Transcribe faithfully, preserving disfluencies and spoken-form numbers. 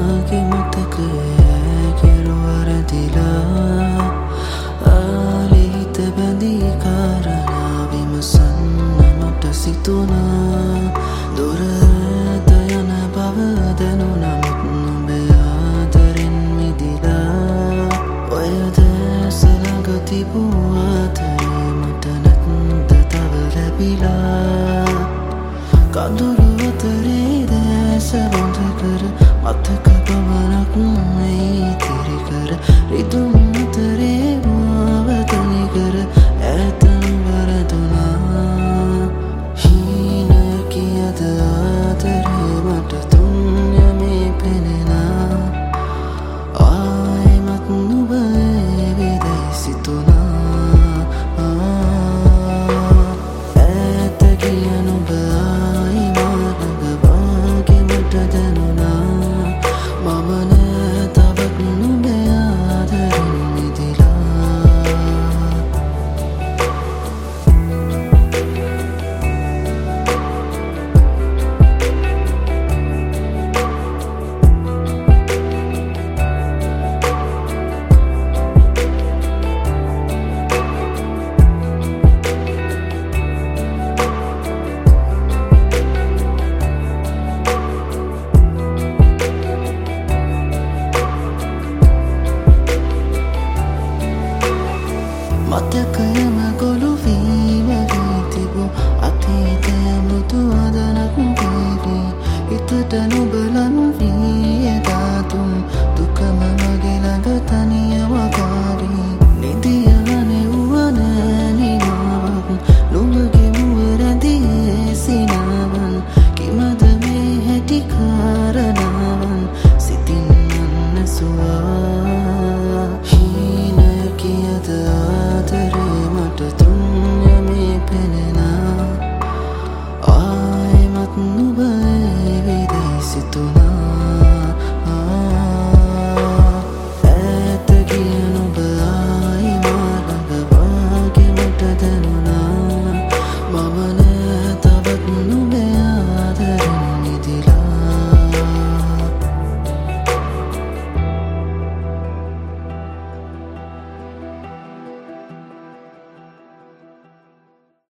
මාගේ මතකයේ කෙරුවරදිලා ආලේ හිත බැඳී කාරණා විමසන්න මට සිතුණා දුර ඇත යන බව දැනුණා නුඹේ ආදරෙන් මිදිලා ඔය දැස ළඟ තිබූ ආදරේ මට නැත්ද තව ලැබිලා කඳුළු අතරේ දැස බඳ කර මතක පමණක් මේ තිරි කර රිදුම් අතරේ මාව තනි කර ඈතම වරදුනා හීන කියද ආදරේ මට තුන් යමේ පෙනෙනා ආයෙමත් නුඹ එවිදැයි සිතුනා ඈත ගිය නුඹ ආයි මා ළඟ වාගේ මට දැනුණා මම